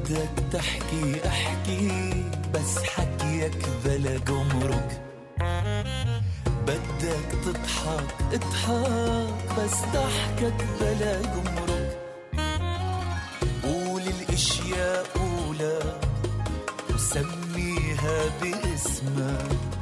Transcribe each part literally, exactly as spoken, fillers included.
بدك تحكي احكي بس حكيك بلا جمرك، بدك تضحك اضحك بس ضحكك بلا جمرك، قول الاشياء قولا وسميها باسمها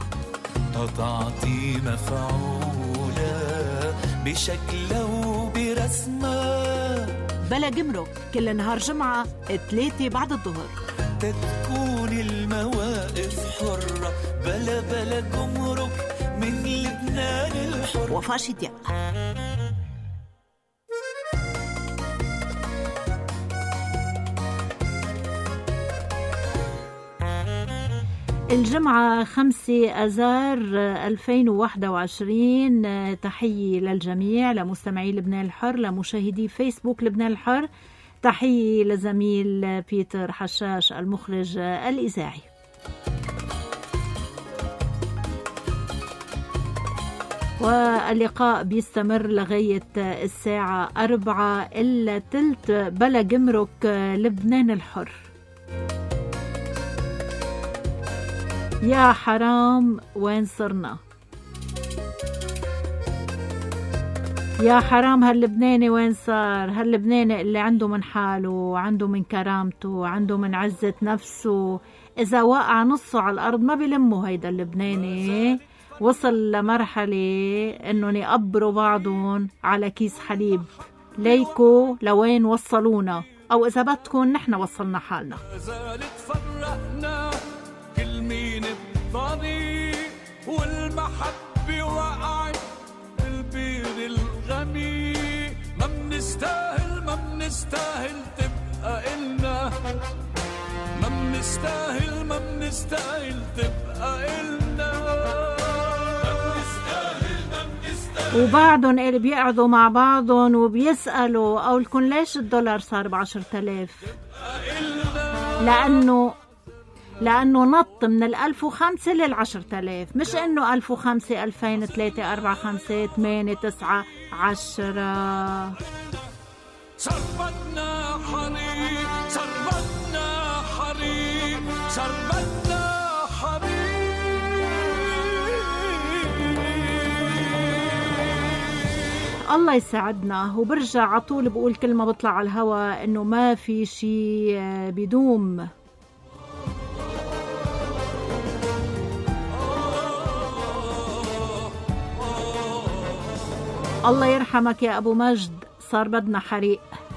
تعطي مفعولة بشكلها وبرسمها. بلا جمرك كل نهار جمعة ثلاثة بعد الظهر، تتكون المواقف حرة بلا بلا جمرك من لبنان الحر. وفاشي دياب. الجمعة خمسة أذار ألفين وواحد وعشرين. تحية للجميع، لمستمعي لبنان الحر، لمشاهدي فيسبوك لبنان الحر. تحية لزميل بيتر حشاش المخرج الإذاعي. واللقاء بيستمر لغاية الساعة أربعة إلا تلت. بلا جمرك لبنان الحر. يا حرام وين صرنا، يا حرام هاللبناني وين صار، هاللبناني اللي عنده من حاله، عنده من كرامته، عنده من عزة نفسه. إذا وقع نصه على الأرض ما بيلمه. هيدا اللبناني وصل لمرحلة إنه يقبروا بعضهم على كيس حليب. ليكو لوين وصلونا، أو إذا بدكن نحن وصلنا حالنا. كل مين الطريق والمحبة وقعت البير الغميق. ما منستاهل ما منستاهل تبقى إلنا، ما منستاهل ما منستاهل تبقى إلنا، ما منستاهل ما منستاهل. وبعضهم اللي بيقعدوا مع بعضهم وبيسألوا أو لكن ليش الدولار صار بعشرة آلاف؟ لأنه لأنه نط من الألف وخمسة للعشرة آلاف، مش إنه ألف وخمسة ألفين ثلاثة أربعة خمسة ثمانية تسعة عشرة. صربتنا حريق صربتنا حريق صربتنا حريق. الله يساعدنا. وبرجع عطول بقول كلمة بطلع على الهوا إنه ما في شي بدوم. الله يرحمك يا أبو مجد، صار بدنا حريق.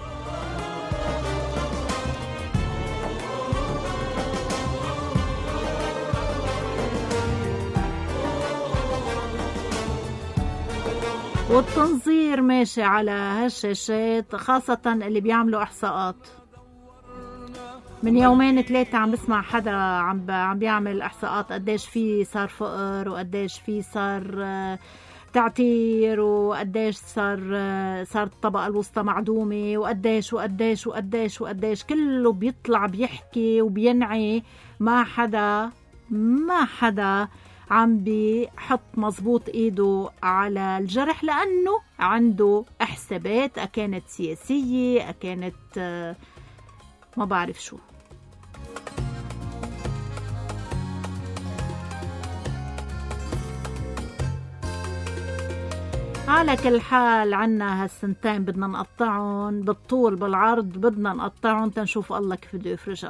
والتنظير ماشي على هالشاشات، خاصة اللي بيعملوا إحصاءات. من يومين ثلاثة عم بسمع حدا عم عم بيعمل إحصاءات قديش في صار فقر وقديش في صار تعتير وقديش صار صار الطبقة الوسطى معدومة وقديش وقديش وقديش وقديش. كله بيطلع بيحكي وبينعي، ما حدا ما حدا عم بيحط مزبوط ايده على الجرح، لأنه عنده حسابات أكانت سياسية أكانت ما بعرف شو. على كل حال عنا هالسنتين بدنا نقطعهم بالطول بالعرض، بدنا نقطعهم تنشوف الله كيف بده يفرجها.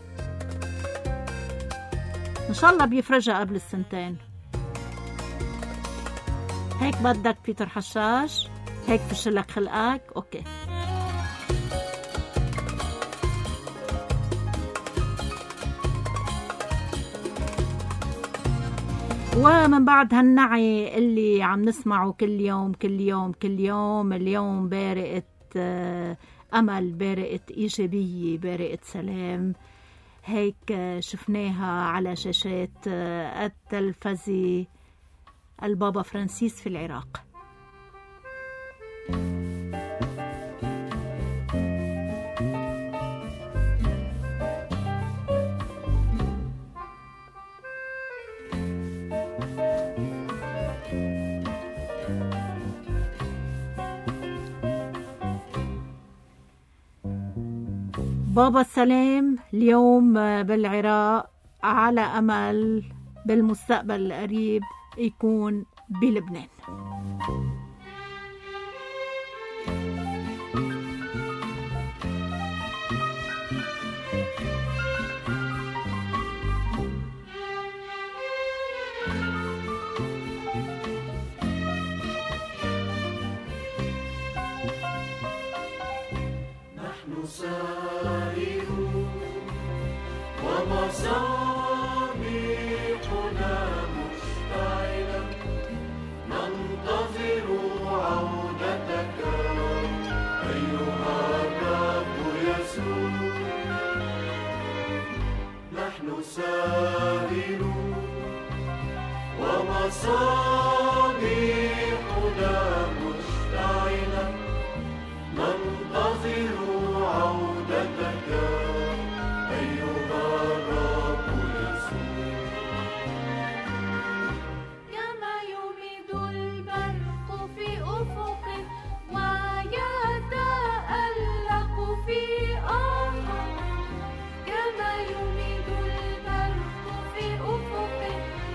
إن شاء الله بيفرجها قبل السنتين. هيك بدك بيتر حشاش؟ هيك فشلك خلقك؟ أوكي. ومن بعد هالنعي اللي عم نسمعه كل يوم كل يوم كل يوم، اليوم بارقة أمل، بارقة إيجابية، بارقة سلام. هيك شفناها على شاشات التلفزي البابا فرانسيس في العراق. بابا السلام اليوم بالعراق، على أمل بالمستقبل القريب يكون بلبنان. سائرون ومسامعنا مشتعلة ننتظر عودتك أيها الرب يسوع. نحن سائرون ومسامعنا مشتعلة ننتظر عودتك أيها الرب يسوع. كما يميد البرق في أفقه ويتألق في آفاق، كما يميد البرق في أفقه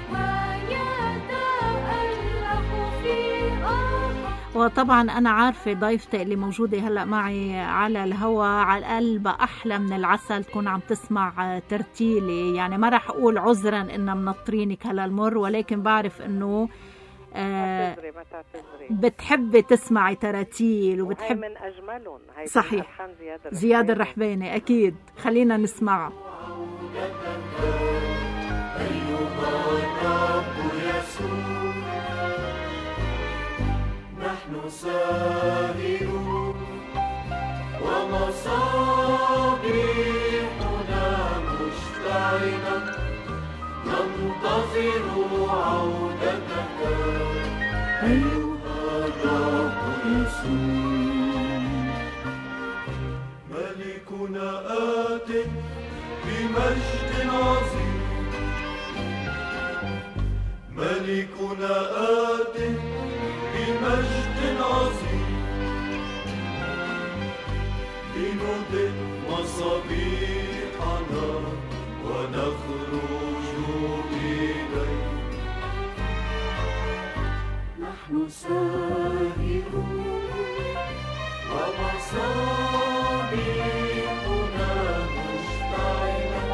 ويتألق في آفاق. وطبعا أنا عارفة ضيفتي اللي موجودة هلأ معي على الهوا على القلب أحلى من العسل تكون عم تسمع ترتيلي، يعني ما رح أقول عذرا إنها منطرينك هلا المر، ولكن بعرف إنه آه بتحبي تسمعي تراتيل وبتحب من أجملهم. صحيح زياد الرحباني. زياد الرحباني أكيد، خلينا نسمعها. نحن سائرون ومصابيحنا مشتعلة ننتظر عودتك أيها الرب يسوع. ملكنا آت بمجد عظيم، ملكنا آت بمجد عظيم، لنضئ مصابيحنا ونخرج إليه. نحن سائرون ومصابيحنا مشتعلة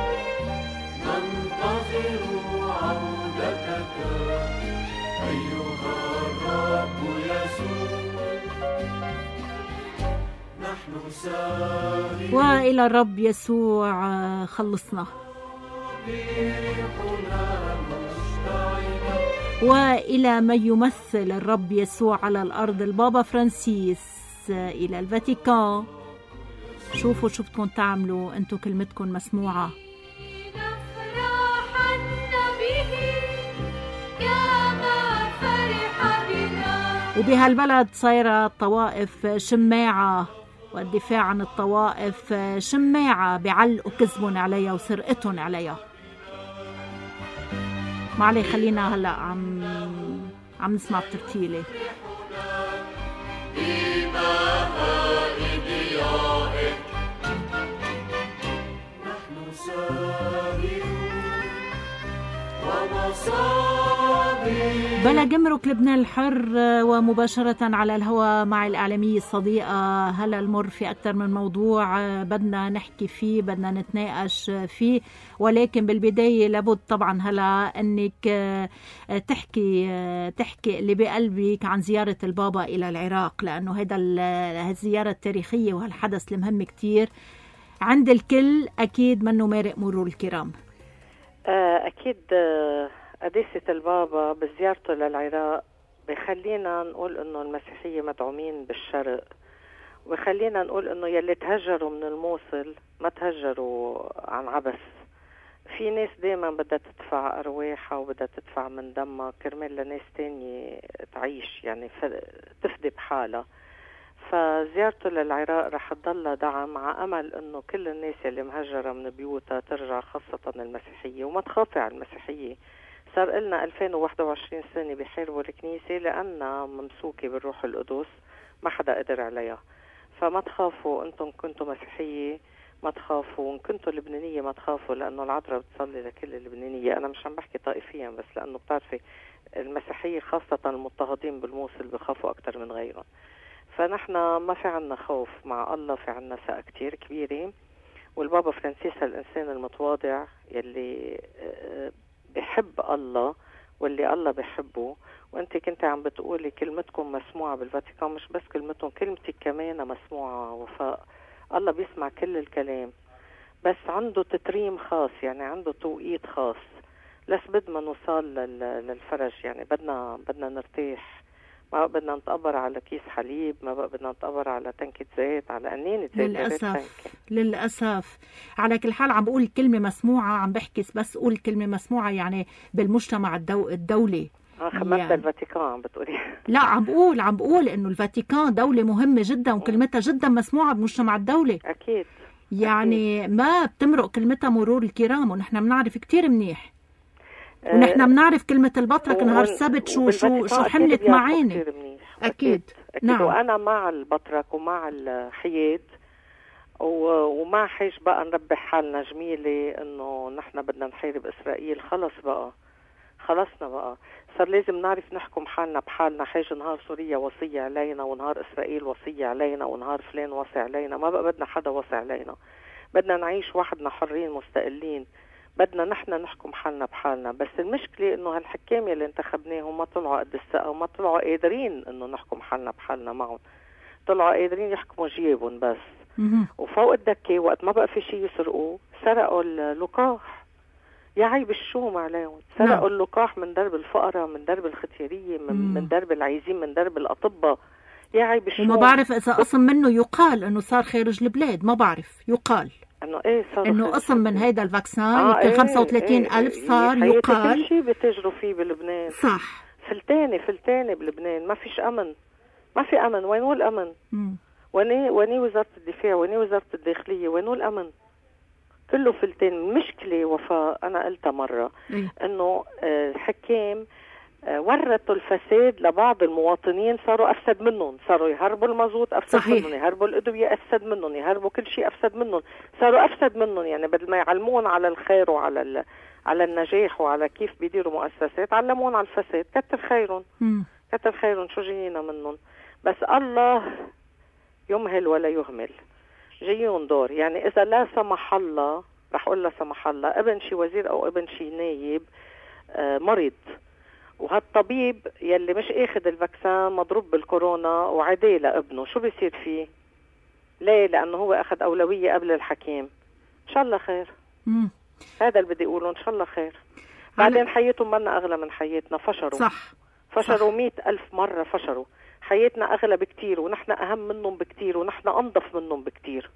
ننتظر عودتك أيها الرب يسوع. نحن سائرون وإلى الرب يسوع خلصنا، وإلى من يمثل الرب يسوع على الأرض البابا فرانسيس، إلى الفاتيكان. شوفوا شو بدكم تعملوا، أنتوا كلمتكم مسموعة. وبهالبلد صايرة الطوائف شماعة، والدفاع عن الطوائف شماعة بعلقوا كذبهم عليها وسرقتهم عليها. ما علي، خلينا هلأ عم عم نسمع الترتيلة. نحن سائرون بلا جمرك لبنان الحر، ومباشرة على الهواء مع الإعلامية الصديقة هلا المر في أكثر من موضوع بدنا نحكي فيه، بدنا نتناقش فيه، ولكن بالبداية لابد طبعا هلا أنك تحكي تحكي اللي بقلبك عن زيارة البابا إلى العراق، لأنه هذا الزيارة التاريخية وهالحدث المهم كتير عند الكل، أكيد منه مارق مرور الكرام. أكيد قداسة البابا بزيارته للعراق بخلينا نقول إنه المسيحية مدعومين بالشرق، وخلينا نقول إنه يلي تهجروا من الموصل ما تهجروا عن عبث. في ناس دايما بدها تدفع أرواحها وبدها تدفع من دمها كرمال لناس تانية تعيش، يعني تفدي بحالها. فزيارته للعراق رح تضل دعم، مع أمل إنه كل الناس اللي مهجرة من بيوتها ترجع، خاصة المسيحية. وما تخافي على المسيحية، صار لنا ألفين وواحد وعشرين سنة بيحاربوا الكنيسة لأنها ممسوكة بالروح القدس، ما حدا قدر عليها. فما تخافوا، أنتم كنتوا مسيحية ما تخافوا، وإن كنتوا لبنانية ما تخافوا، لأنه العذراء بتصلي لكل اللبنانية. أنا مش عم بحكي طائفيا بس، لأنه بتعرفي المسيحية خاصة المضطهدين بالموصل بخافوا أكتر من غيرهم. فنحن ما في عنا خوف، مع الله في عنا ثقة كتير كبيرة. والبابا فرانسيس الإنسان المتواضع يلي بحب الله واللي الله بحبه. وانت كنت عم بتقولي كلمتكم مسموعة بالفاتيكان، مش بس كلمتهم، كلمتك كمان مسموعة. وفاء الله بيسمع كل الكلام، بس عنده تتريم خاص، يعني عنده توقيت خاص. لس بد ما نوصل للفرج، يعني بدنا بدنا نرتاح. ما بدنا نتقبر على كيس حليب، ما بقى بدنا نتقبر على تنكة زيت، على قنينة زيت. للأسف للأسف. على كل حال عم بقول كلمة مسموعة، عم بحكي بس قول كلمة مسموعة يعني بالمجتمع الدو... الدولي. اه خمسة يعني. الفاتيكان عم بتقولي؟ لا، عم بقول عم بقول انه الفاتيكان دولة مهمة جدا وكلمتها جدا مسموعة بالمجتمع الدولي. اكيد. يعني أكيد. ما بتمرق كلمتها مرور الكرام، ونحن بنعرف كتير منيح. ونحن بنعرف كلمة البطرك نهار السبت شو شو شو حملت معاني. أكيد. أكيد. أكيد. نعم. وأنا مع البطرك ومع الحياد ومع حيش بقى نربح حالنا جميلة إنه نحن بدنا نحارب إسرائيل. خلص بقى، خلصنا بقى، صار لازم نعرف نحكم حالنا بحالنا. حيج نهار سوريا وصية علينا، ونهار إسرائيل وصية علينا، ونهار فلان وصي علينا. ما بقى بدنا حدا وصي علينا، بدنا نعيش وحدنا حرين مستقلين. بدنا نحن نحكم حالنا بحالنا. بس المشكلة انه هالحكام اللي انتخبناهم ما طلعوا قد الثقة، وما طلعوا قادرين انه نحكم حالنا بحالنا معهم. طلعوا قادرين يحكموا جيبهم بس. وفوق الدكة وقت ما بقى في شيء يسرقوه، سرقوا اللقاح. يا عيب الشوم عليهم. سرقوا اللقاح من درب الفقراء، من درب الختيارية، من, من درب العايزين، من درب الأطباء. يا عيب الشوم. وما بعرف إذا قسم منه يقال انه صار خارج البلاد، ما بعرف يقال انه ايه صار انه قسم من هيدا الفاكسان. آه يمكن ايه خمسة وثلاثين إيه ألف صار إيه يقال. كل شيء بتجروا فيه بلبنان. صح. فلتاني فلتاني بلبنان، ما فيش امن، ما في امن. وين هو الامن؟ وين وين وزارة الدفاع؟ وين وزارة الداخلية؟ وين هو الامن؟ كله فلتان. المشكلة وفاء انا قلتها مرة إيه؟ انه الحكام ورثوا الفساد لبعض المواطنين، صاروا أفسد منهم. صاروا يهربوا المازوت أفسد صحيح. منهم، يهربوا الأدوية أفسد منهم، يهربوا كل شيء أفسد منهم. صاروا أفسد منهم. يعني بدل ما يعلمون على الخير وعلى ال... على النجاح وعلى كيف بيديروا مؤسسات، علمون على الفساد. كتر خيرهم، كتر خيرهم. شو جينا منهم؟ بس الله يمهل ولا يهمل. جايون دور. يعني إذا لا سمح الله، رح أقول لا سمح الله، ابن شي وزير أو ابن شي نايب آه مريض، وهالطبيب يلي مش اخذ الفاكسان مضروب بالكورونا وعديه لابنه، شو بيصير فيه؟ ليه؟ لانه هو اخذ اولويه قبل الحكيم. ان شاء الله خير. مم. هذا اللي بدي اقوله، ان شاء الله خير. بعدين حياتهم منا اغلى من حياتنا. فشروا صح فشروا مئة ألف مرة. فشروا. حياتنا اغلى بكتير، ونحن اهم منهم بكتير، ونحن انظف منهم بكتير.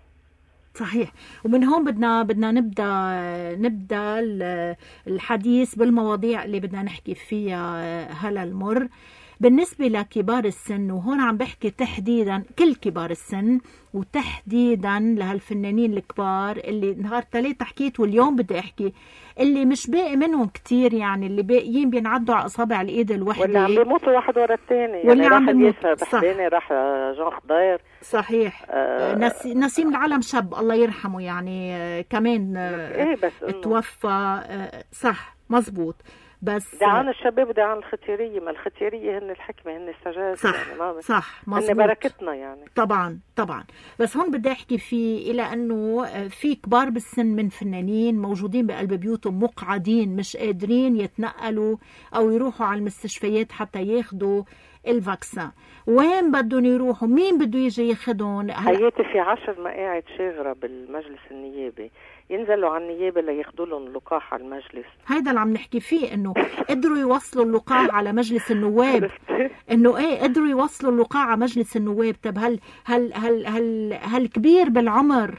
صحيح. ومن هون بدنا بدنا نبدا نبدا الحديث بالمواضيع اللي بدنا نحكي فيها هلا المر بالنسبه لكبار السن. وهون عم بحكي تحديدا كل كبار السن، وتحديدا لهالفنانين الكبار اللي نهار ثلاثة حكيت واليوم بدي احكي، اللي مش باقي منهم كتير، يعني اللي باقيين بينعدوا على اصابع الايد الوحده، واللي عم بيموتوا واحد ورا الثاني. واللي يعني عم بيموتوا بحداني، راح جان خضير. صحيح. آه نسيم العلم شاب الله يرحمه، يعني آه كمان آه إيه بس توفى. آه صح مزبوط. بس دعان الشباب ودعان الختيارية. ما الختيارية هن الحكمة، هن السجاد. صح يعني ما صح مزبوط. هن بركتنا يعني. طبعا طبعا. بس هون بدي احكي فيه الى انه في كبار بالسن من فنانين موجودين بقلب بيوتهم مقعدين، مش قادرين يتنقلوا او يروحوا على المستشفيات حتى ياخدوا الفاكسان. وين بدهم يروحوا؟ مين بده يجي ياخدهم؟ حياتي في عشر مقاعد شاغرة بالمجلس النيابي، ينزلوا على النيابة لياخدوا لهم اللقاح على المجلس. هيدا اللي عم نحكي فيه، انه قدروا يوصلوا اللقاح على مجلس النواب. انه ايه قدروا يوصلوا اللقاح على مجلس النواب. طب هل هل هل هل هالكبير بالعمر،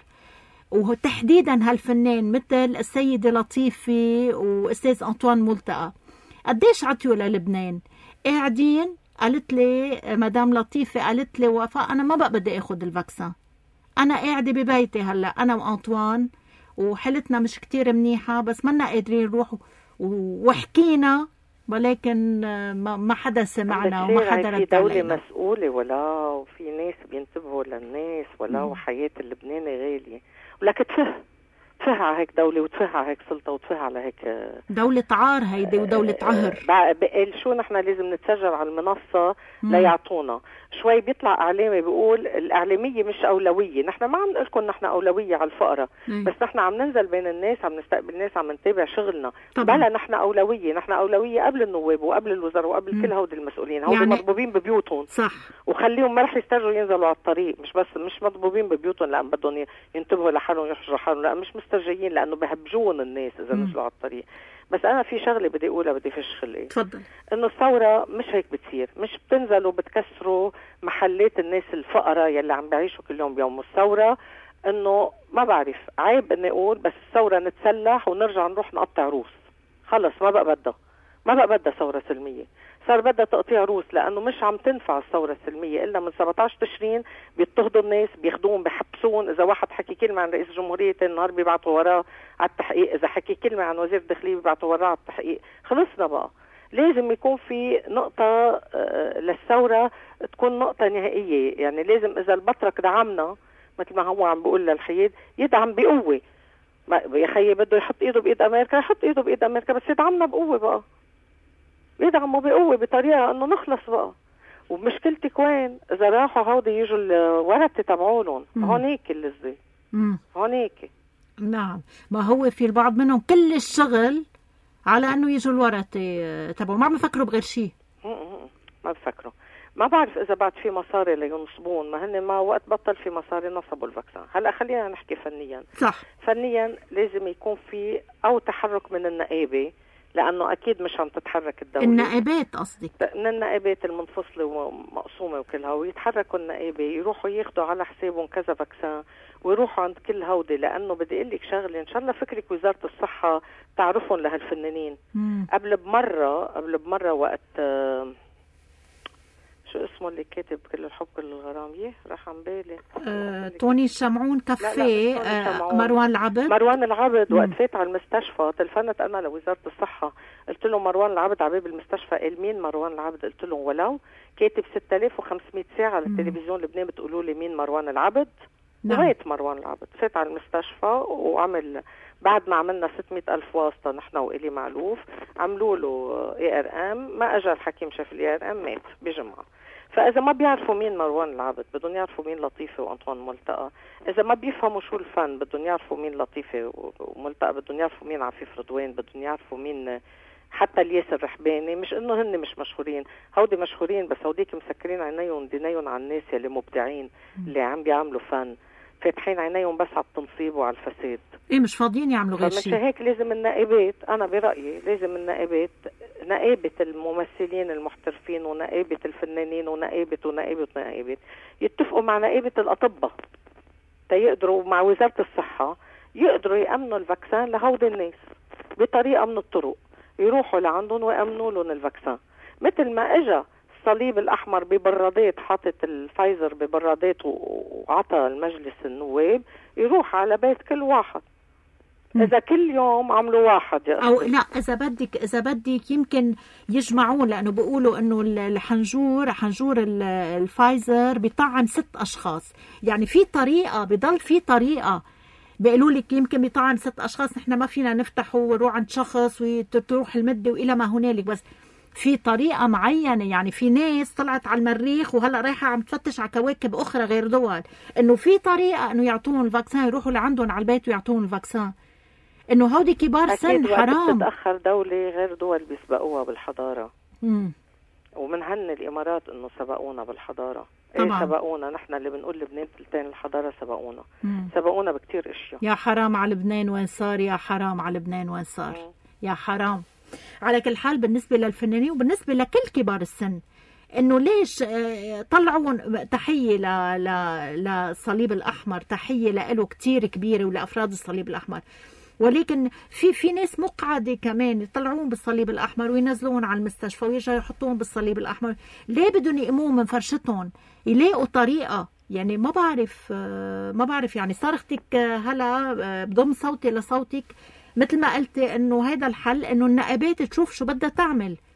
وتحديدا هالفنان مثل السيدة لطيفة واستاذ انطوان ملتقى، قديش عطيوا للبنان؟ قاعدين. قالت لي مدام لطيفة، قالت لي وفاء انا ما بقى بدي اخذ الفاكسان، انا قاعدة ببيتي هلا انا وانطوان وحالتنا مش كتير منيحة، بس منا قادرين نروح. وحكينا ولكن ما ما حدا سمعنا عندك وما شيء، حدا في رد دولة علينا. مسؤولة ولا، وفي ناس بينتبهوا للناس ولا، وحياة اللبناني غالية، ولك تفه تفه على هيك دولة وتفه على هيك سلطة وتفه على هيك دولة عار هيدي ودولة عهر. بقى شو نحن لازم نتسجل على المنصة ليعطونا شوي. بيطلع إعلامي بيقول الإعلامية مش أولوية. نحن ما عم نقول لكم نحن أولوية على الفقراء، بس نحن عم ننزل بين الناس، عم نستقبل الناس، عم نتابع شغلنا. بلا نحن أولوية، نحن أولوية قبل النواب وقبل الوزراء وقبل مم. كل هود المسؤولين. هود يعني مضبوبين ببيوتهم، صح، وخليهم ما رح يسترجوا ينزلوا على الطريق. مش بس مش مضبوبين ببيوتهم لأن بدهم ينتبهوا لحالهم يحجروا حالهم، لا مش مسترجيين لأنه بهبجون الناس إذا نزلوا على الطريق. بس أنا في شغلة بدي أقولها، بدي فش خلقي. تفضل. إنه الثورة مش هيك بتصير، مش بتنزلوا بتكسروا محلات الناس الفقراء يلي عم بيعيشوا كل يوم بيوم. الثورة إنه ما بعرف، عيب إني أقول، بس الثورة نتسلح ونرجع نروح نقطع روس. خلص ما بقى بدها، ما بقى بدها ثورة سلمية، صار بدها تقطيع روس، لأنه مش عم تنفع الثورة السلمية إلا من سبعة عشر تشرين. بيضطهدوا الناس، بياخدوهم، بيحبسون. إذا واحد حكي كلمة عن رئيس الجمهورية تاني النهار بيبعتوا وراه على التحقيق، إذا حكي كلمة عن وزير الداخلية بيبعتوا وراه على التحقيق. خلصنا بقى. لازم يكون في نقطة للثورة تكون نقطة نهائية. يعني لازم إذا البطرك دعمنا مثل ما هو عم بيقول للحياد، يدعم بقوة. يا خيي بده يحط إيده بإيد أمريكا، يحط إيده بإيد أمريكا، بس يدعمنا بقوة بقى، يدعموا بقوة بطريقة انه نخلص بقى. ومشكلتك وين؟ اذا راحوا هودي يجوا الورثة تبعولهم، هونيك اللذة، هونيك. نعم، ما هو في البعض منهم كل الشغل على انه يجوا الورثة تبعهم، ما عم يفكروا بغير شيء. ما بفكروا. ما بعرف اذا بعد في مصاري لينصبون، ما هن ما وقت بطل في مصاري نصبوا الفاكسان. هلا خلينا نحكي فنيا. صح. فنيا لازم يكون في او تحرك من النقابة، لأنه أكيد مش عم تتحرك الدولة. النائبات قصدك؟ من النائبات المنفصلة ومقسومة وكلها، ويتحركوا النائبة، يروحوا ياخدوا على حسابهم كذا فاكسان ويروحوا عند كل هودي. لأنه بدي أقول لك شغلة، إن شاء الله فكرك وزارة الصحة تعرفهم لهالفنانين. مم. قبل بمرة قبل بمرة وقت آه شو اسمه اللي كاتب كل الحب كل الغرام، يه راح عن بالي. آه، توني الشمعون كفي. آه، مروان العبد مروان العبد وقت فات على المستشفى تلفنت انا لوزاره الصحه، قلت له مروان العبد على باب المستشفى. قال مين مروان العبد؟ قلت له ولو كاتب ستة آلاف وخمسمية ساعه على التلفزيون لبنان، بتقولوا لي مين مروان العبد؟ ومات مروان العبد، فات على المستشفى وعمل بعد ما عملنا ستمية ألف واسطة نحن وإلي معلوف، عملوا له اي ار ام، ما اجى الحكيم شاف الاي ار ام، مات بجمعة. فإذا ما بيعرفوا مين مروان العبد بدهم يعرفوا مين لطيفة وأنطوان ملتقى. إذا ما بيفهموا شو الفن بدهم يعرفوا مين لطيفة وملتقى، بدهم يعرفوا مين عفيف رضوان، بدهم يعرفوا مين حتى الياسر الرحباني. مش إنه هن مش مشهورين، هودي مشهورين، بس هوديك مسكرين عينيهم دينيهم على الناس اللي مبدعين اللي عم بيعملوا فن، فاتحين عينيهم بس على التنصيب وعلى الفساد. ايه مش فاضيين يعملوا غير شيء. فمش هيك لازم النائبات، انا برأيي لازم النائبات، نائبة الممثلين المحترفين ونائبة الفنانين ونائبة ونائبة ونائبة يتفقوا مع نائبة الأطباء تيقدروا مع وزارة الصحة يقدروا يأمنوا الفاكسان لهود الناس بطريقة من الطرق، يروحوا لعندهم ويأمنوا لهم الفاكسان. مثل ما اجا الصليب الأحمر ببرادات، حاطت الفايزر ببرادات وعطى المجلس النواب، يروح على بيت كل واحد. إذا كل يوم عملوا واحد أو لا، إذا بدك إذا بدك يمكن يجمعون، لأنه بيقولوا إنه الحنجور حنجور الفايزر بيطعم ست أشخاص. يعني في طريقة، بضل في طريقة بيقولوا لك يمكن بيطعم ست أشخاص، نحن ما فينا نفتحه ونروح عند شخص وتروح المدة وإلى ما هنالك، بس في طريقة معينة. يعني في ناس طلعت على المريخ وهلأ رايحة عم تفتش على كواكب أخرى غير دول، إنه في طريقة إنه يعطون الفاكسان، يروحوا لعندهم على البيت ويعطون الفاكسان. إنه هودي كبار سن حرام. تتأخر دولة غير دول بيسبقوها بالحضارة. مم. ومن هن الإمارات إنه سبقونا بالحضارة. طبعا. إيه سبقونا نحن اللي بنقول لبنان تلتين الحضارة، سبقونا. مم. سبقونا بكتير اشياء. يا حرام على لبنان وين صار، يا حرام على لبنان وين صار. مم. يا حرام. على كل حال بالنسبة للفنانين وبالنسبة لكل كبار السن، انه ليش طلعوا تحية للصليب الأحمر، تحية له كتير كبيرة ولأفراد الصليب الأحمر. ولكن في في ناس مقعدة كمان يطلعون بالصليب الأحمر وينزلون على المستشفى ويرجعوا يحطون بالصليب الأحمر. ليه بدهم يقوموا من فرشتهم؟ يلاقوا طريقة. يعني ما بعرف ما بعرف يعني صرختك هلا بضم صوتي لصوتك، مثل ما قلتي انه هذا الحل، انه النائبات تشوف شو بدها تعمل.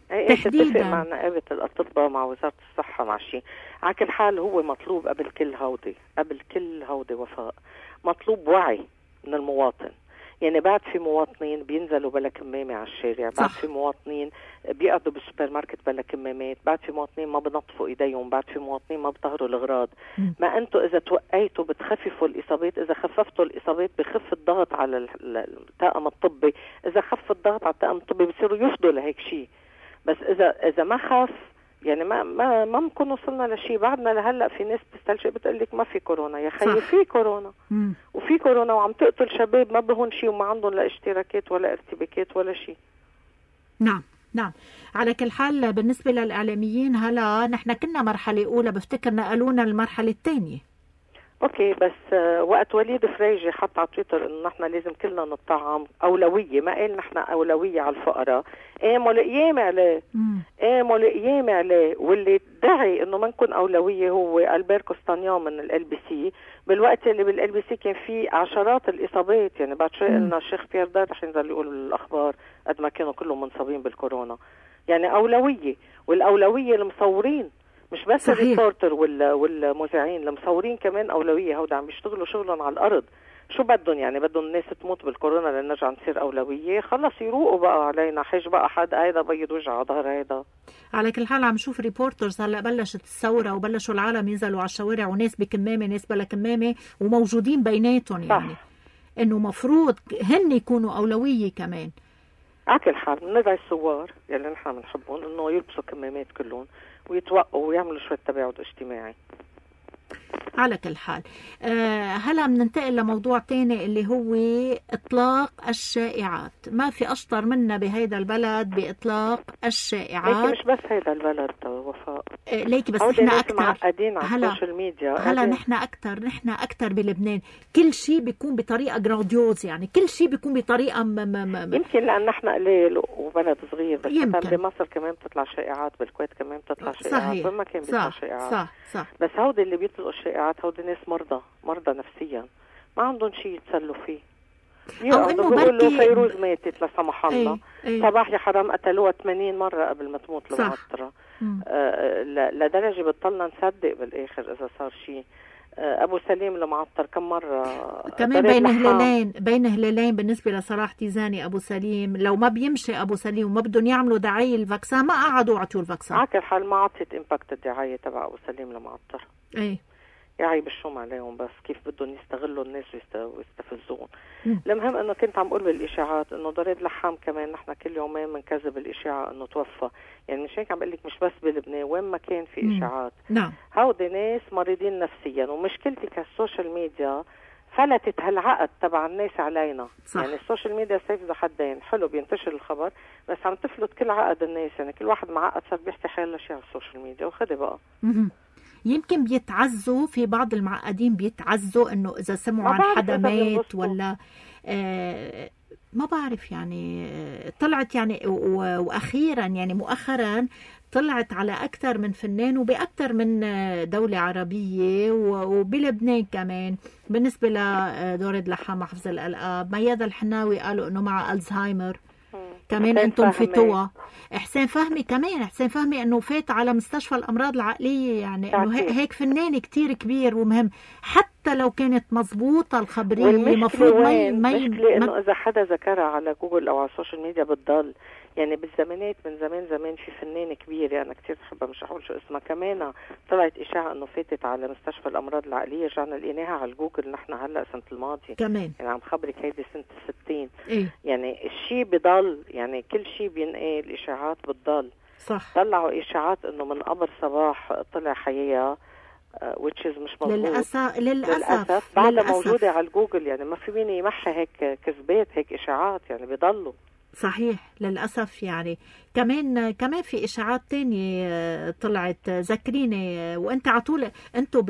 إيه، تحديداً. تتفق مع نقابة الأطباء مع وزارة الصحة مع شيء. على كل حال هو مطلوب قبل كل هودي قبل كل هودي وفاء مطلوب وعي من المواطن. يعني بعد في مواطنين بينزلوا بلا كمامة على الشارع، بعد صح. في مواطنين بيقعدوا بالسوبر ماركت بلا كمامات، بعد في مواطنين ما بنظفوا ايديهم، بعد في مواطنين ما بطهروا الاغراض. مم. ما انتم اذا توقيتوا بتخففوا الاصابات، اذا خففتوا الاصابات بخف الضغط على ال- الطاقم الطبي، اذا خف الضغط على الطاقم الطبي بصيروا يفضوا لهيك شيء. بس اذا اذا ما خاف يعني ما ما ما ممكن وصلنا لشيء. بعدنا لهلا في ناس بتستلجئ بتقول لك ما في كورونا، يا خيي صح. في كورونا مم. وفي كورونا وعم تقتل شباب ما بهون شيء وما عندهم لا اشتراكات ولا ارتباكات ولا شيء. نعم نعم. على كل حال بالنسبة للإعلاميين هلا نحن كنا مرحلة أولى، بفتكر نقلونا المرحلة الثانية. اوكي بس آه وقت وليد فريجي حط على تويتر انه نحن لازم كلنا نطعم اولويه، ما قال نحن اولويه على الفقراء، قاموا القيام عليه قاموا القيام عليه. واللي ادعي انه ما نكون اولويه هو البير كوستانيون من ال بي سي، بالوقت اللي بال بي سي كان في عشرات الاصابات. يعني بعد شوي قلنا الشيخ بيير دار رح ينزل يقول الاخبار قد ما كانوا كلهم منصابين بالكورونا. يعني اولويه، والاولويه المصورين مش بس صحيح. الريبورتر وال والمذيعين، المصورين كمان أولوية. هودا عم بيشتغلوا شغلهم على الأرض. شو بدهم يعني؟ بدهم الناس تموت بالكورونا لنرجع نصير أولوية؟ خلص يروقوا بقى علينا. حج بقى حد هيدا بيض وجه على ظهر هيدا. على كل حال عم نشوف ريبورترز هلا بلشت الثورة وبلشوا العالم ينزلوا على الشوارع، وناس بكمامة ناس بلا كمامة وموجودين بيناتهم. يعني صح. إنه مفروض هن يكونوا أولوية كمان. على كل حال بندعي الثوار يلي نحن بنحبهم إنه يلبسوا كمامات كلهم ويتوقوا ويعملوا شوية تباعد اجتماعي. على كل حال آه هلا بننتقل لموضوع تاني اللي هو إطلاق الشائعات. ما في أشطر منا بهيدا البلد بإطلاق الشائعات. لكن مش بس هيدا البلد وفاء، آه ليكي بس هودي نحن ناس أكتر معقدين على هلا السوشيال ميديا. هلا قاعدين- نحن أكتر نحن أكتر بلبنان. كل شيء بيكون بطريقة جرانديوز، يعني كل شيء بيكون بطريقة م م م يمكن لأن نحن قليل وبلد صغير، بس يمكن. مثلا بمصر كمان بتطلع شائعات، بالكويت كمان بتطلع شائعات، صحيح. وين ما كان بيطلع صح شائعات. صح صح. بس هودي اللي بيطلقوا الشائعات هودي ناس مرضى مرضى نفسيا، ما عندهم شيء يتسلوا فيه. أو إنه بيقولوا بركي فيروز ماتت لا سمح الله، ايه ايه. صباح يا حرام قتلوها ثمانين مرة قبل ما تموت صح. المعطرة. مم. آه ل- لدرجة بطلنا نصدق بالآخر إذا صار شيء. آه أبو سليم المعطر كم مرة كمان ضرب بين لحام. هلالين بين هلالين بالنسبة لصلاح تيزاني أبو سليم. لو ما بيمشي أبو سليم وما بدهم يعملوا دعاية الفاكسان ما قعدوا عطوا الفاكسان. عاكل حال ما عطيت إمباكت الدعاية تبع أبو سليم المعطر. ايه يعيب الشوم عليهم، بس كيف بدهم يستغلوا الناس ويست- ويستفزون. مم. المهم انه كنت عم اقول بالاشاعات انه ضريد لحام كمان نحن كل يومين بنكذب الاشاعه انه توفى. يعني مش هيك عم بقول لك مش بس بلبنان، وين ما كان في مم. اشاعات. نعم هودي ناس مريضين نفسيا، ومشكلتي كالسوشيال ميديا فلتت هالعقد تبع الناس علينا. صح. يعني السوشيال ميديا سيف ذو حدين، حلو بينتشر الخبر بس عم تفلت كل عقد الناس. يعني كل واحد معقد صار بيحكي حيلا شيء على السوشيال ميديا وخدي بقى. مهم. يمكن بيتعزوا في بعض المعقدين بيتعزوا انه اذا سمعوا ما عن بعرف حدا إذا مات بينبسطوا. ولا آه ما بعرف. يعني آه، طلعت يعني و- واخيرا يعني مؤخرا طلعت على اكثر من فنان وباكثر من آه، دولة عربية و- وبلبنان كمان. بالنسبة لدورد لحام حفظ الالقاب، ميادة الحناوي قالوا انه مع الزهايمر. كمان حسين انتم فهمي. فتوى حسين فهمي كمان حسين فهمي انه فات على مستشفى الامراض العقليه. يعني انه هيك, هيك فنان كتير كبير ومهم، حتى لو كانت مزبوطه الخبريه والمشكلة المفروض ما ي- وين؟ ما ي- المشكلة ما- انه اذا حدا ذكرها على جوجل او على السوشيال ميديا بتضل. يعني بالزمانات من زمان زمان في فنانة كبيرة انا كتير بحبها مش هقول شو اسمها، كمان طلعت اشاعة انه فاتت على مستشفى الامراض العقلية، رجعنا لقيناها على الجوجل نحن هلا سنة الماضية. كمان يعني عم خبرك هيدي سنة الستين. ايه يعني الشيء بضل، يعني كل شيء بينقال اشاعات بتضل. صح. طلعوا اشاعات انه من قبر صباح طلع حياة which is مش مضبوط. للاسف للاسف للأسف بعدها للأسف. موجودة على الجوجل. يعني ما في مين يمحي هيك كذبات هيك إشاعات، يعني بيضلوا. صحيح للأسف. يعني كمان كمان في إشاعات تانية آه، طلعت. آه، ذكريني آه، وأنت عطول أنتوا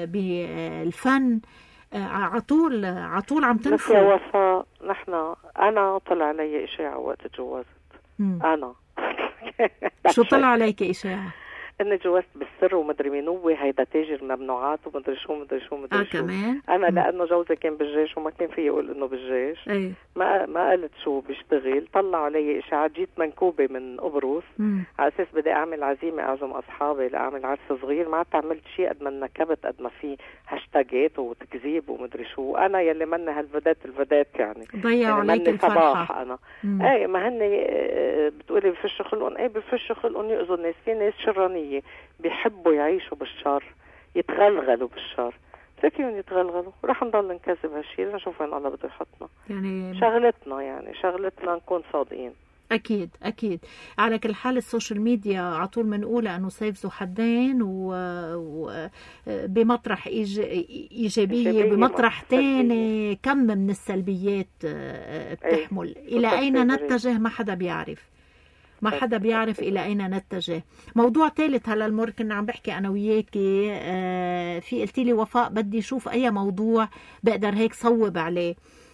بالفن عطول عطول عم بس يا تنفوا. وفاء نحن أنا طلع علي إشاعة وقت تجوزت. مم. أنا شو طلع عليك إشاعة؟ اني جوزت بالسر ومدري مين هو هيدا تاجر ممنوعات ومدري شو مدري شو مدري اه شو. كمان انا مم. لانه جوزي كان بالجيش وما كان في يقول انه بالجيش، ايه ما ما قلت شو بيشتغل. طلعوا علي اشاعات، جيت منكوبه من قبرص مم. على اساس بدي اعمل عزيمه اعزم اصحابي لاعمل عرس صغير. ما عاد عملت شيء قد ما نكبت، قد ما في هاشتاجات وتكذيب ومدري شو. انا يلي مني هالفدات الفدات يعني ضيعوا يعني عليك مني صباح الفرحة. انا. مم. ايه ما هن آه، بتقولي بفشوا خلقهم، ايه بفشوا خلقهم يؤذوا الناس. في ناس شرانيه بيحبوا يعيشوا بالشر، يتغلغلوا بالشر، فيكيهم يتغلغلوا. ورح نضل نكذب هالشيء لنشوف وين الله بده يحطنا. يعني شغلتنا يعني شغلتنا نكون صادقين. أكيد أكيد. على كل حال السوشيال ميديا على طول بنقولها أنه سيف ذو حدين، وبمطرح إيج... إيجابية إيجابية بمطرح سلبية. تاني كم من السلبيات آه، بتحمل. إلى أين نتجه ما حدا بيعرف، ما حدا بيعرف إلى أين نتجه. موضوع ثالث هلا المر كنا عم بحكي أنا وياكي آه، في قلتي لي وفاء بدي شوف أي موضوع بقدر هيك صوب عليه.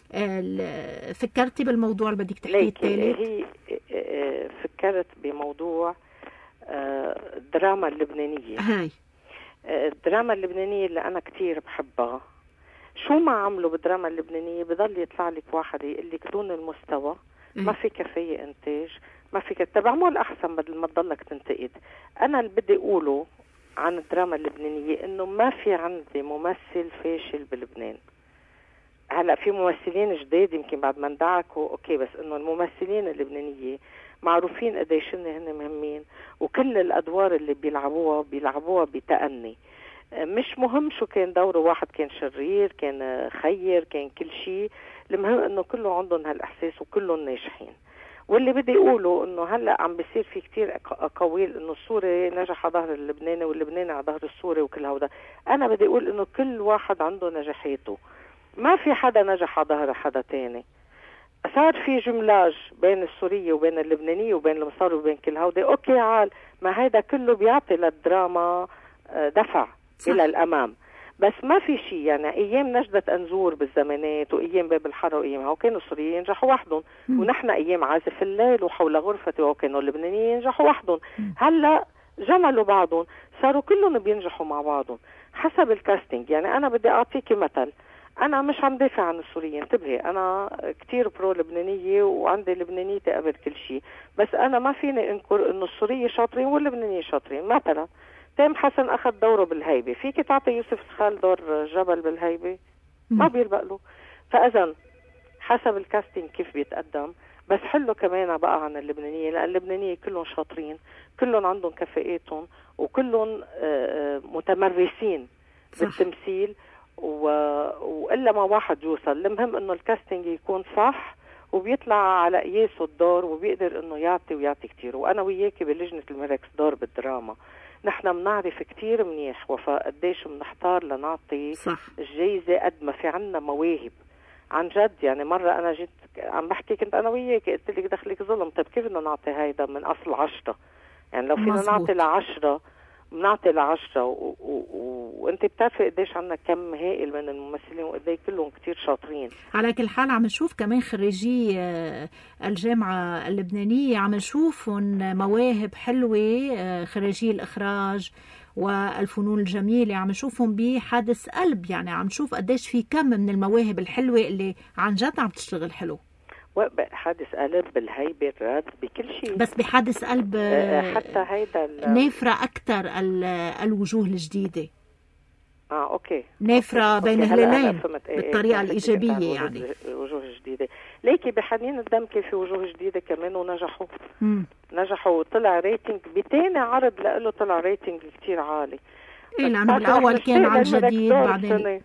ال- فكرتي بالموضوع اللي بدك تحكيه ليك الثالث؟ هي آه، فكرت بموضوع آه، الدراما اللبنانية. هاي آه، الدراما اللبنانية اللي أنا كتير بحبها. شو ما عملوا بالدراما اللبنانية بضل يطلع لك واحد يقول لك دون المستوى، ما في كفاية إنتاج، ما في كت... طب اعمل أحسن بدل ما تضلك تنتقد. أنا اللي بدي أقوله عن الدراما اللبنانية إنه ما في عندي ممثل فاشل بلبنان. هلا في ممثلين جداد يمكن بعد ما اندعكوا اوكي، بس انه الممثلين اللبنانيه معروفين قديش هن مهمين، وكل الادوار اللي بيلعبوها بيلعبوها بتأني. مش مهم شو كان دوره، واحد كان شرير كان خير كان كل شيء، المهم انه كله عندهم هالاحساس وكلهم ناجحين. واللي بدي اقوله انه هلا عم بيصير في كتير اقاويل انه السوري نجح على ظهر اللبناني واللبناني على ظهر السوري وكل هودا. انا بدي اقول انه كل واحد عنده نجاحاته، ما في حدا نجح على ظهر حدا تاني. صار في جملاج بين السورية وبين اللبنانية وبين المصاري وبين كل هودي، اوكي عال، ما هيدا كله بيعطي للدراما دفع صح. الى الامام. بس ما في شيء يعني ايام نجدة انزور بالزمانات وايام باب الحاره وايام هو كانوا السوريين ينجحوا وحدهم، ونحن ايام عازف الليل وحول غرفتي وكانوا اللبنانيين ينجحوا وحدهم. هلا جملوا بعضهم صاروا كلهم بينجحوا مع بعضهم حسب الكاستنج. يعني انا بدي اعطيكي مثل، انا مش عم دافع عن السوريين، انتبهي، انا كتير برو لبنانيه وعندي لبنانيتي قبل كل شيء، بس انا ما فيني انكر انه السوريه شاطرين واللبنانيه شاطرين. مثلا تيم حسن اخذ دوره بالهيبه، فيك تعطي يوسف سخال دور جبل بالهيبه؟ ما بيلبق له. فاذا حسب الكاستنج كيف بيتقدم. بس حلو كمان بقى عن اللبنانيه، لان اللبنانيه كلهم شاطرين، كلهم عندهم كفاءاتهم، وكلهم متمرسين بالتمثيل، و... وإلا ما واحد يوصل. المهم انه الكاستنج يكون صح وبيطلع على قياسه الدور وبيقدر انه يعطي ويعطي كتير. وانا وياكي بلجنة الميركس دور بالدراما نحن بنعرف كتير منيح وفاء قديش بنحتار لنعطي صح. الجايزة قد ما في عنا مواهب عن جد. يعني مرة انا جيت عم بحكي كنت انا وياكي قلت لك دخلك ظلم، طيب كيف بدنا نعطي هيدا من اصل عشرة؟ يعني لو فينا نعطي لعشرة بنعطي لعشرة، وانت بتعرفي قديش عنا كم هائل من الممثلين وقديش كلهم كتير شاطرين. على كل حال عم نشوف كمان خريجي الجامعة اللبنانية عم نشوفهم مواهب حلوة، خريجي الإخراج والفنون الجميلة عم نشوفهم بحادث قلب. يعني عم نشوف قديش في كم من المواهب الحلوة اللي عن جد عم تشتغل حلو. حادث قلب بالهيبة الرد بكل شيء، بس بحادث قلب حتى هيدا نافرة أكتر الوجوه الجديدة. اه اوكي نافرة بين هلالين بالطريقة الإيجابية. يعني وجوه جديدة ليكي بحنين الدم كيف في وجوه جديدة كمان ونجحوا. مم. نجحوا وطلع ريتنج بتاني عرض لقله طلع ريتنج كتير عالي. إيه لأنه بالأول كان على الجديد بعدين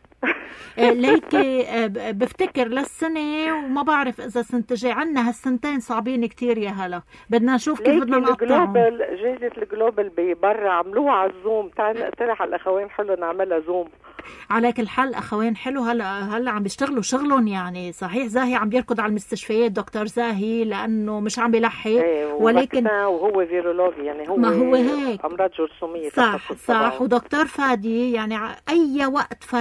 ليكي بفتكر للسنة وما بعرف إذا سنة جاي عنا هالسنتين صعبين كتير يا هلا، بدنا نشوف كيف بدنا نقطعهم. جائزة الجلوبال ببرا عملوها على الزوم، تعال نقترح على الأخوين حلو نعملها زوم. على كل حال أخوين حلو هلا هلا عم بيشتغلوا شغلهم. يعني صحيح زاهي عم بيركض على المستشفيات دكتور زاهي لأنه مش عم بيلحق، ايه ولكن وهو فيرولوجي يعني هو ما هو هيك أمراض جرثومية صح صح. ودكتور فادي يعني أي وقت فراغ بالنسبة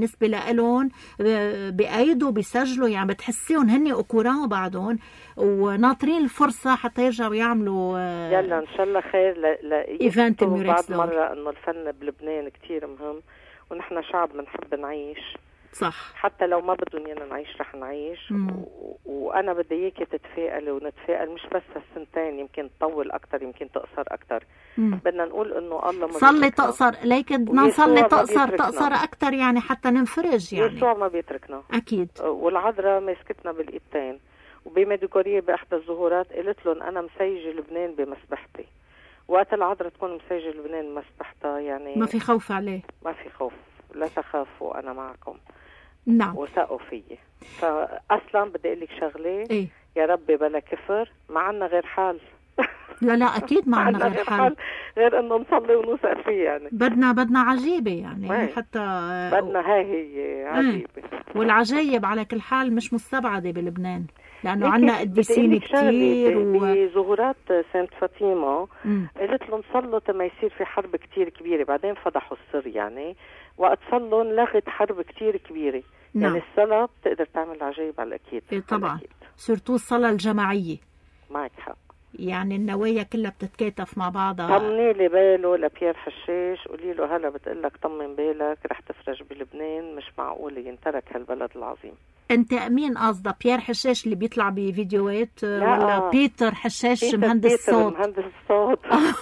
بالنسبة لهم بأيدوا بيسجلوا، يعني بتحسيهم هن أكوران بعضهم وناطرين الفرصة حتى يرجعوا يعملوا يلا إن شاء الله خير. لا لا إيفنت بعد الميركس مرة إنه الفن بلبنان كتير مهم، ونحن شعب بنحب نعيش، صح، حتى لو ما بدهم يانا نعيش رح نعيش. و... وأنا بدي إياكي تتفائلي ونتفائل، مش بس هالسنتين، يمكن تطول أكتر يمكن تقصر أكتر. مم. بدنا نقول إنه الله ما صلي تقصر، لكن بدنا نصلي تقصر تقصر أكتر يعني حتى ننفرج يعني. يسوع ما بيتركنا أكيد. والعذراء مسكتنا بالإيدتين. وبميديغورية بإحدى الظهورات قلت لهم أنا مسيجة لبنان بمسبحتي. وقت العذراء تكون مسيجة لبنان بمسبحتها يعني ما في خوف عليه، ما في خوف، لا تخافوا أنا معكم. نعم. وثقوا فيي. فأصلا بدي أقول لك شغلة، إيه؟ يا ربي بلا كفر، ما عنا غير حال. لا لا أكيد ما عنا غير حال، غير إنه نصلي ونوثق فيه يعني. بدنا بدنا عجيبة يعني مي. حتى بدنا هاي هي عجيبة. والعجايب على كل حال مش مستبعدة بلبنان، لأنه عنا قديسين كتير. و... بظهورات سانت فاطمة قلت لهم صلوا تما يصير في حرب كتير كبيرة، بعدين فضحوا السر يعني. وقت صلوا لغت حرب كتير كبيرة. نعم. يعني الصلاة بتقدر تعمل عجائب على الأكيد. إيه طبعا، سورتو الصلاة الجماعية. معك حق. يعني النوايا كلها بتتكاتف مع بعضها. طمني لي باله لبيير حشاش، قولي له هلا بتقلك طمن بالك رح تفرج بلبنان، مش معقول ينترك هالبلد العظيم. انت مين قصدك؟ بيير حشاش اللي بيطلع بفيديوهات ولا آه. بيتر حشاش بيتر مهندس بيتر الصوت؟ مهندس الصوت.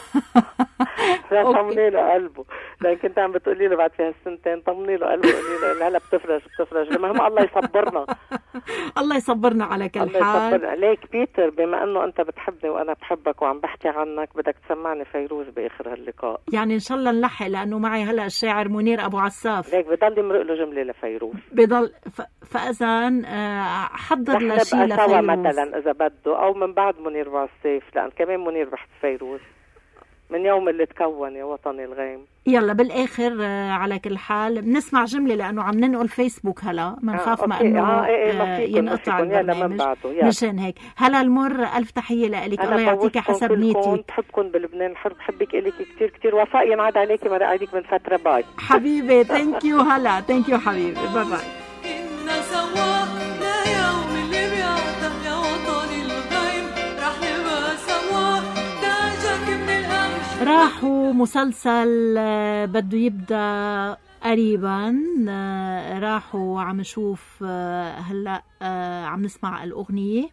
لا طمني له قلبه، لان كنت عم بتقولي له بعد في هالسنتين طمني له قلبه، قولي له هلا بتفرج بتفرج. المهم الله يصبرنا. الله يصبرنا على كل الله حال. يصبرنا. ليك بيتر، بما انه انت بتحبني وانا بحبك وعم بحكي عنك، بدك تسمعني فيروز باخر هاللقاء. يعني ان شاء الله نلحق، لانه معي هلا الشاعر منير ابو عساف. ليك بضل يمرق له جمله لفيروز. بضل ف... فاذا حضر لشيء لفيروز مثلا اذا بده، او من بعد منير ابو عساف، لان كمان منير بحث فيروز من يوم اللي تكون يا وطني الغيم. يلا بالاخر على كل حال بنسمع جمله، لانه عم ننقل فيسبوك هلا بنخاف آه ما انه آه إيه إيه ينقطع البرنامج. مشان هيك هلا المر الف تحيه لك، الله يعطيك حسب نيتي. بحبكم بلبنان، بحب بحبك الك كثير كثير. وفاء ينعاد عليكي مرق عليك من فتره. باي حبيبي. ثانك يو. هلا ثانك يو حبيبي. باي باي. راحوا مسلسل بده يبدأ قريبا، راحوا عم نشوف هلأ عم نسمع الأغنية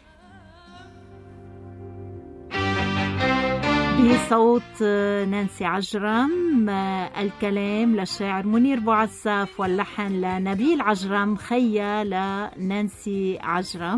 بصوت نانسي عجرم، الكلام للشاعر منير ابو عساف واللحن لنبيل عجرم، خيا لنانسي عجرم.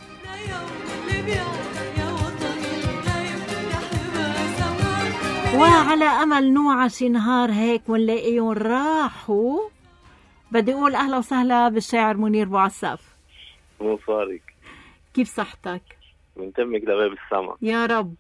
وعلى أمل نوعا شي نهار هيك ونلاقيهم راحوا، بدي أقول أهلا وسهلا بالشاعر منير ابو عساف. مو صارك؟ كيف صحتك؟ من تمك لباب السما يا رب.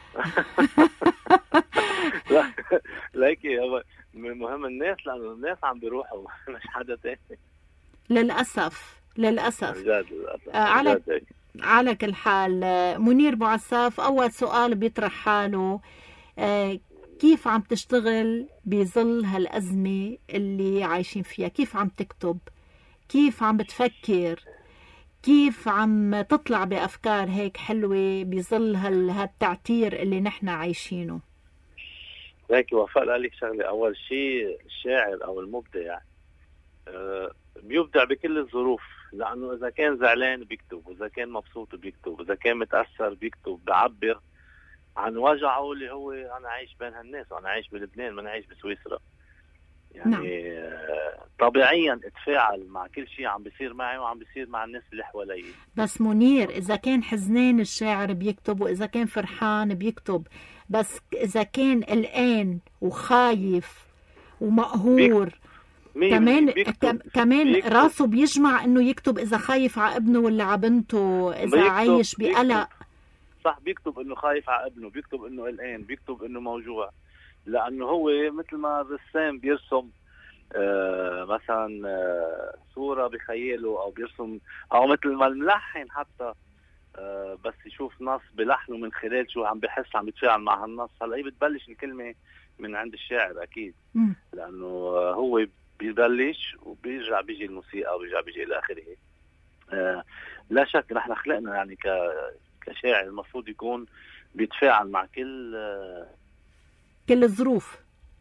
لا ليكي مهم الناس، لأنه الناس عم بيروحوا مش حدا تاني للأسف للأسف. جد للأسف. آه على على كل حال منير ابو عساف، أول سؤال بيطرح حاله آه كيف عم تشتغل بظل هالأزمة اللي عايشين فيها؟ كيف عم تكتب؟ كيف عم بتفكر؟ كيف عم تطلع بأفكار هيك حلوة بظل هالتعتير اللي نحن عايشينه؟ هيك وفاء لك شغلة، أول شيء الشاعر أو المبدع آه بيبدع بكل الظروف، لأنه إذا كان زعلان بيكتب، وإذا كان مبسوط بيكتب، إذا كان متأثر بيكتب، بعبر عن وجعه اللي هو أنا عايش بين هالناس، وأنا عايش بلبنان، ما أنا عايش بسويسرا. يعني نعم. طبيعيا اتفاعل مع كل شيء عم بيصير معي وعم بيصير مع الناس اللي حوالي. بس منير، إذا كان حزنان الشاعر بيكتب، وإذا كان فرحان بيكتب، بس إذا كان قلقان وخايف ومقهور كمان بيكتب. كمان بيكتب. راسه بيجمع إنه يكتب إذا خايف على ابنه ولا على بنته، إذا بيكتب. عايش بقلق. صح، بيكتب إنه خايف على ابنه، بيكتب إنه قلقان، بيكتب إنه موجوع، لأنه هو مثل ما الرسام بيرسم آه مثلا آه صورة بخياله، أو بيرسم، أو مثل ما الملحن حتى آه بس يشوف نص بلحنه من خلال شو عم بحس، عم بيتفاعل مع هالنص. هلا هي بتبلش الكلمة من عند الشاعر أكيد، م. لأنه آه هو بيبلش وبيرجع بيجي الموسيقى وبيرجع بيجي الى اخره. آه لا شك نحن خلقنا يعني ك كشاعر المفروض يكون بيتفاعل مع كل آه كل الظروف.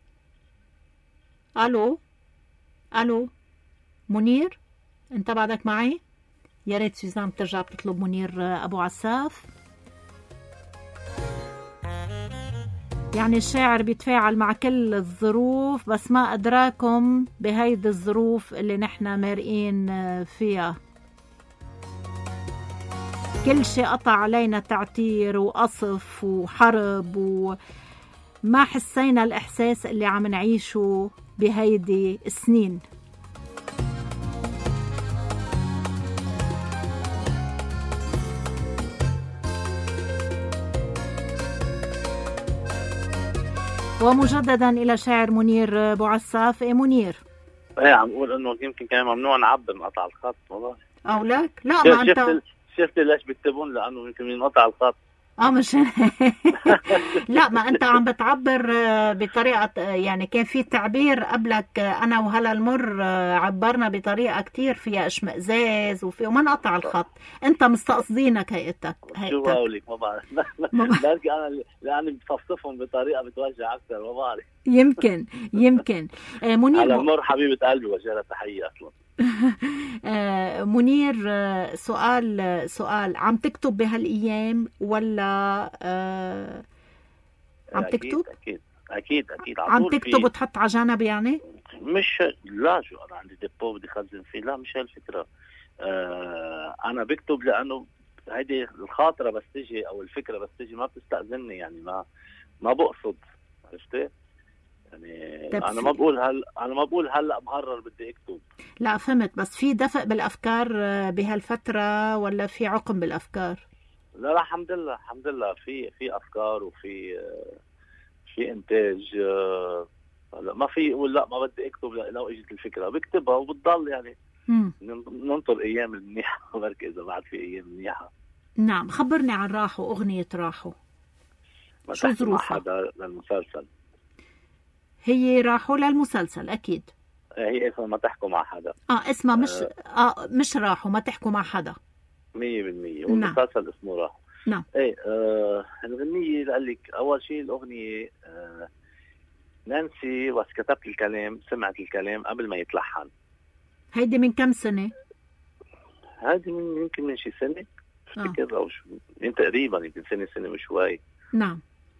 الو الو منير، انت بعدك معي؟ يا ريت سوزان بترجع بتطلب منير ابو عساف. يعني الشاعر بيتفاعل مع كل الظروف، بس ما أدراكم بهيدي الظروف اللي نحن مارقين فيها. كل شيء قطع علينا تعتير وقصف وحرب، وما حسينا الإحساس اللي عم نعيشه بهيدي السنين. ومجددا إلى شاعر منير ابو عساف. إيه منير؟ ايه عم اقول انه يمكن كان ممنوع نعبر نقطع الخط والله. او لك لا ما انت شفت شفت ليش بيكتبون؟ لانه يمكن ينقطع الخط. اه مش لا ما انت عم بتعبر بطريقه، يعني كان في تعبير قبلك انا وهلا المر عبرنا بطريقه كتير فيها اشمئزاز وفي وما نقطع الخط. انت مستقصدينك هيئتك شو بقولك ما بعرف. بركي انا لاني بفصفهم بطريقه بتوجع اكثر ما بعرف. يمكن يمكن منير هلا المر حبيبه قلبي وجه لها تحيه اصلا. منير، سؤال سؤال عم تكتب بهالايام ولا آه عم تكتب؟ اكيد اكيد اكيد عم تكتب وتحط على جنب يعني؟ مش لا شو انا عندي ديبو بدي خزن فيه، لا مش هالفكره. آه انا بكتب لانه هيدي الخاطره بس تجي او الفكره بس تجي ما بتستأذنني، يعني ما ما بقصد، عرفتي؟ يعني انا ما بقول هل انا ما بقول هلا مقرر بدي اكتب. لا فهمت، بس في دفء بالافكار بهالفتره ولا في عقم بالافكار؟ لا لا الحمد لله الحمد لله في في افكار وفي في انتاج. هلا ما في اقول لا ما بدي اكتب لو اجت الفكره بكتبها وبتضل يعني م. ننطر ايام منيحه بركي اذا بعد في ايام منيحه. نعم خبرني عن راحو، اغنيه راحو شو ظروفها؟ هذا للمسلسل هي راحوا للمسلسل اكيد. هي اسمها ما تحكوا مع حدا. اه اسمها مش اه مش راحوا ما تحكوا مع حدا مية بالمية. والمسلسل نعم. اسمه راحوا. نعم. ايه آه الغنية قال لك اول شيء الاغنية آه نانسي بس كتبت الكلام سمعت الكلام قبل ما يتلحن. هيدي من كم سنة؟ هيدي من يمكن من شي سنة افتكر او شو من تقريبا يمكن سنة سنة وشوي. نعم.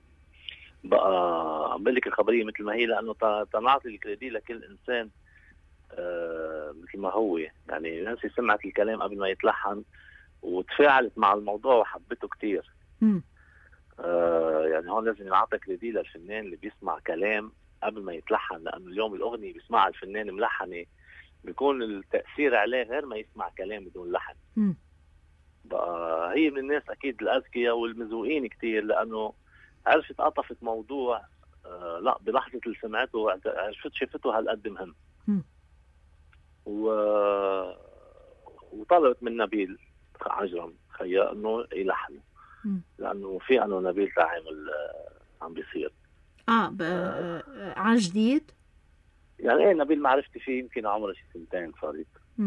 بقى عم بقول لك الخبريه مثل ما هي، لانه طلعت الكريدي لكل انسان آه مثل ما هو. يعني نانسي سمعت الكلام قبل ما يتلحن وتفاعلت مع الموضوع وحبته كتير. آه يعني هون لازم ينعطى كريدي للفنان اللي بيسمع كلام قبل ما يتلحن، لانه اليوم الاغنيه بيسمعها الفنان ملحنه بيكون التاثير عليه غير ما يسمع كلام بدون لحن. م. بقى هي من الناس اكيد الاذكياء والمذوقين كتير، لانه عرفت قطفت موضوع آه لا بلحظة اللي سمعته عرفت شفته هالقد مهم. و... وطلبت من نبيل عجرم خيا انه يلحنه، لانه في انه نبيل تعامل آه عم بيصير اه, ب... آه عن جديد يعني. ايه نبيل معرفتي فيه يمكن عمره شي سنتين صارت.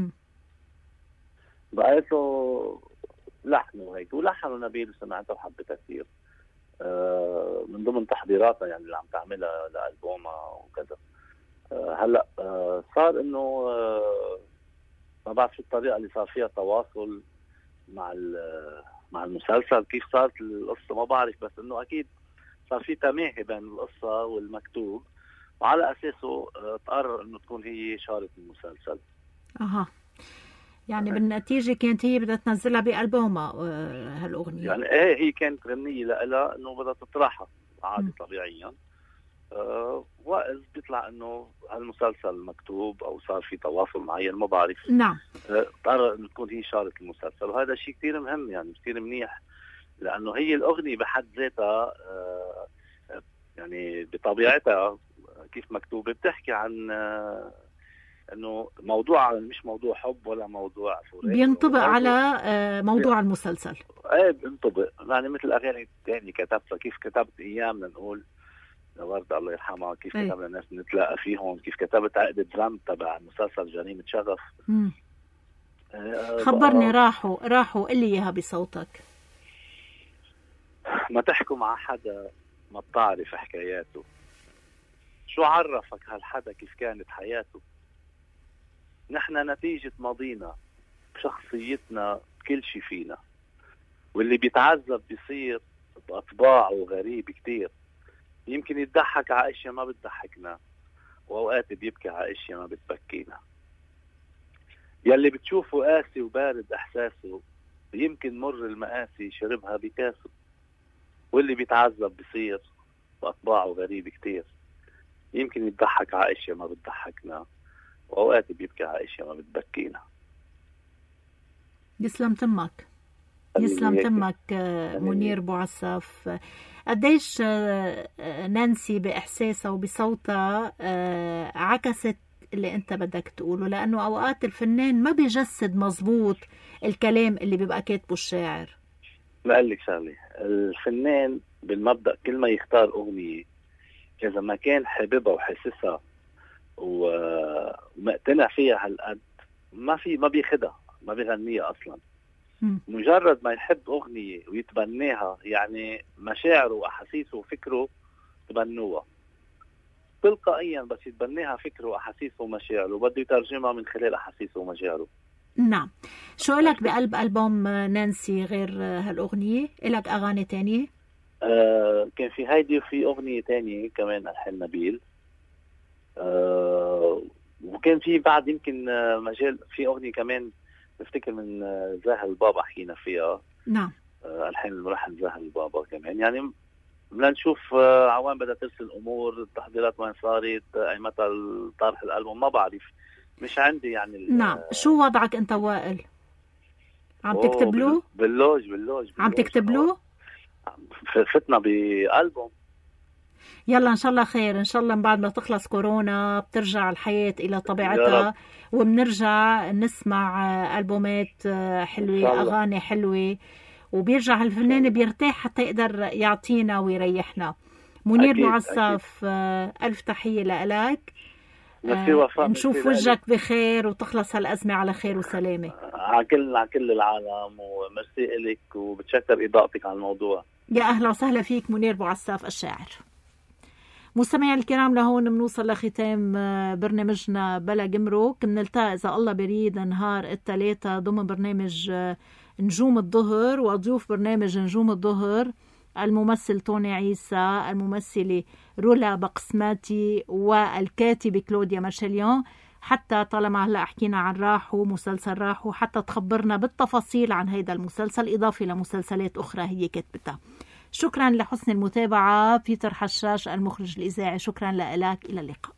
بقيت له لحنه هيك ولحنه نبيل وسمعته وحبيتها كثير. آه من ضمن تحضيراتها يعني اللي عم تعملها لألبومها وكذا. آه هلا آه صار انه آه ما بعرف شو الطريقه اللي صار فيها تواصل مع مع المسلسل، كيف صارت القصه ما بعرف، بس انه اكيد صار في تماهي بين القصه والمكتوب، وعلى اساسه آه تقرر انه تكون هي شارة المسلسل. اها يعني بالنتيجة كانت هي بدها تنزلها بألبومها هالأغنية. يعني ايه هي كانت غنية لها انه بدها تطرحها عادي طبيعيا. أه وإذ بيطلع انه هالمسلسل مكتوب او صار في تواصل معين ما بعرف. نعم. أه قرر انه تكون هي شارة المسلسل، وهذا شيء كتير مهم يعني كتير منيح، لانه هي الأغنية بحد ذاتها أه يعني بطبيعتها كيف مكتوبة بتحكي عن أه انه موضوع مش موضوع حب ولا موضوع فراق، بينطبق على موضوع المسلسل. ايه بينطبق يعني مثل اغاني ثانيه كتبتها كيف كتبت ايام نقول وردة الله يرحمها، كيف أي. كتبنا الناس نتلاقى فيهم، كيف كتبت عقدة ذنب تبع مسلسل جريمة شغف. مم. آه، خبرني، بقى- راحوا راحوا قل لي اياها بصوتك. ما تحكوا مع حدا ما بتعرف حكاياته، شو عرفك هالحدا كيف كانت حياته؟ نحن نتيجة ماضينا بشخصيتنا بكل شي فينا، واللي بيتعذب بيصير بأطباعه غريب كتير. يمكن يضحك على اشياء ما بتضحكنا، واوقات بيبكي على اشياء ما بتبكينا. يلي بتشوفه قاسي وبارد احساسه، يمكن مر المآسي شربها بكاسه. واللي بيتعذب بيصير بأطباعه غريب كتير. يمكن يضحك على اشياء ما بتضحكنا، واوقات بيبكي على اشياء ما بتبكينا. يسلم تمك، يسلم تمك آه، منير بوعساف. آه، قديش آه، آه، نانسي بإحساسها وبصوتها آه، عكست اللي انت بدك تقوله، لأنه أوقات الفنان ما بيجسد مزبوط الكلام اللي بيبقى كاتبه الشاعر. ما قال لك شغله، الفنان بالمبدأ كل ما يختار أغنية إذا ما كان حاببها وحاسسها ومقتنع فيها هالقد، ما في ما بياخدها، ما بيغنيها أصلا. م. مجرد ما يحب أغنية ويتبناها، يعني مشاعره وأحاسيسه وفكره تبنوها تلقائيا. بس يتبناها فكره وأحاسيسه ومشاعره، بده يترجمها من خلال أحاسيسه ومشاعره. نعم. شو لك بقلب ألبوم نانسي غير هالأغنية؟ إلك أغاني تانية؟ آه كان في هيدي وفي أغنية تانية كمان ألحان نبيل. آه وكان في بعد يمكن آه مجال في أغنية كمان بفتكر من آه زاهل البابا حكينا فيها. نعم. آه ألحان الملحن زاهل البابا كمان. يعني بدنا نشوف آه عوان بدها ترسل الأمور، التحضيرات وين صارت، أي متى طرح الألبوم ما بعرف، مش عندي يعني. نعم. شو وضعك أنت وائل؟ عم تكتب له؟ باللوج باللوج عم تكتب له؟ فتنا بألبوم. يلا إن شاء الله خير، إن شاء الله بعد ما تخلص كورونا بترجع الحياة إلى طبيعتها، وبنرجع نسمع ألبومات حلوة، أغاني حلوة، وبيرجع الفنان بيرتاح حتى يقدر يعطينا ويريحنا. منير بوعساف، ألف تحية لك. آه نشوف وجهك بخير وتخلص هالأزمة على خير وسلامة. على كل على كل العالم، وميرسي إلك وبتشكر إضاءتك على الموضوع. يا أهلا وسهلا فيك منير بوعساف الشاعر. مستمعي الكرام، لهون بنوصل لختام برنامجنا بلا جمرك. بنلتقي إذا الله بريد نهار الثلاثاء ضمن برنامج نجوم الظهر، وضيوف برنامج نجوم الظهر الممثل توني عيسى، الممثلة رولا بقسماتي، والكاتبة كلوديا مارشليان. حتى طالما هلا حكينا عن راحو، مسلسل راحو، حتى تخبرنا بالتفاصيل عن هيدا المسلسل إضافة لمسلسلات أخرى هي كتبتها. شكرا لحسن المتابعة. بيتر حشاش المخرج الإذاعي، شكرا لك. إلى اللقاء.